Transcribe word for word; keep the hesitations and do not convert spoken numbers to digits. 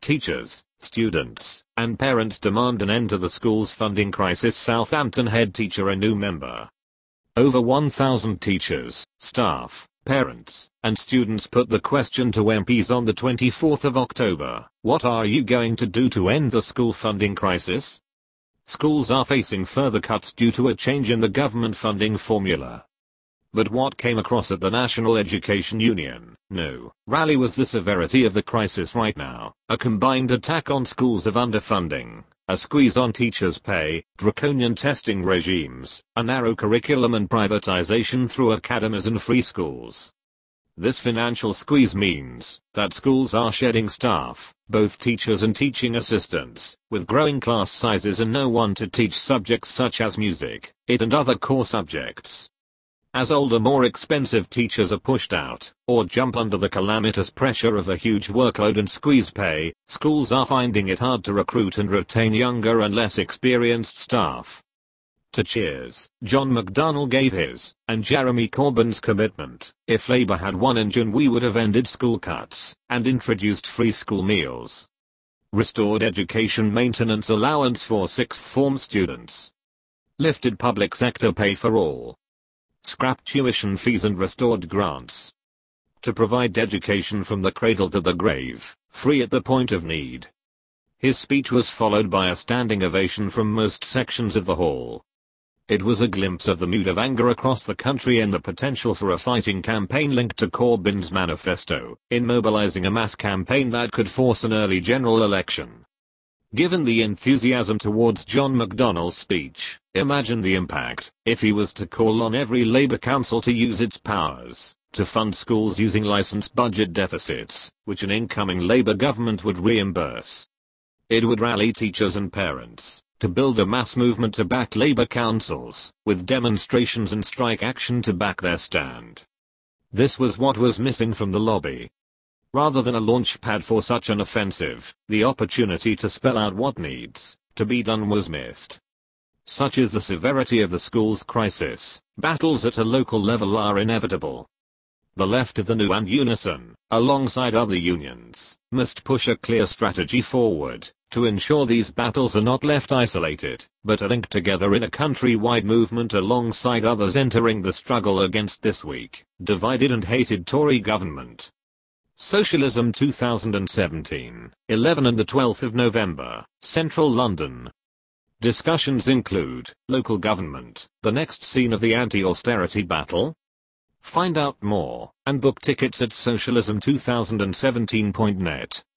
Teachers, students, and parents demand an end to the school's funding crisis. Southampton head teacher a new member. Over one thousand teachers, staff, parents, and students put the question to M Ps on the twenty-fourth of October. What are you going to do to end the school funding crisis? Schools are facing further cuts due to a change in the government funding formula. But what came across at the National Education Union, no, rally was the severity of the crisis right now, a combined attack on schools of underfunding, a squeeze on teachers' pay, draconian testing regimes, a narrow curriculum and privatization through academies and free schools. This financial squeeze means that schools are shedding staff, both teachers and teaching assistants, with growing class sizes and no one to teach subjects such as music, it and other core subjects. As older, more expensive teachers are pushed out, or jump under the calamitous pressure of a huge workload and squeezed pay, schools are finding it hard to recruit and retain younger and less experienced staff. To Cheers, John McDonnell gave his, and Jeremy Corbyn's commitment: if Labour had won in June we would have ended school cuts, and introduced free school meals. Restored education maintenance allowance for sixth form students. Lifted public sector pay for all. Scrapped tuition fees and restored grants. To provide education from the cradle to the grave, free at the point of need. His speech was followed by a standing ovation from most sections of the hall. It was a glimpse of the mood of anger across the country and the potential for a fighting campaign linked to Corbyn's manifesto, in mobilizing a mass campaign that could force an early general election. Given the enthusiasm towards John McDonnell's speech, imagine the impact if he was to call on every Labour council to use its powers to fund schools using licensed budget deficits, which an incoming Labour government would reimburse. It would rally teachers and parents to build a mass movement to back Labour councils, with demonstrations and strike action to back their stand. This was what was missing from the lobby. Rather than a launch pad for such an offensive, the opportunity to spell out what needs to be done was missed. Such is the severity of the schools crisis. Battles at a local level are inevitable. The left of the New and Unison, alongside other unions, must push a clear strategy forward to ensure these battles are not left isolated, but are linked together in a country-wide movement alongside others entering the struggle against this weak, divided and hated Tory government. Socialism two thousand seventeen, eleven and the twelfth of November, Central London. Discussions include local government, the next scene of the anti-austerity battle. Find out more and book tickets at socialism two thousand seventeen dot net.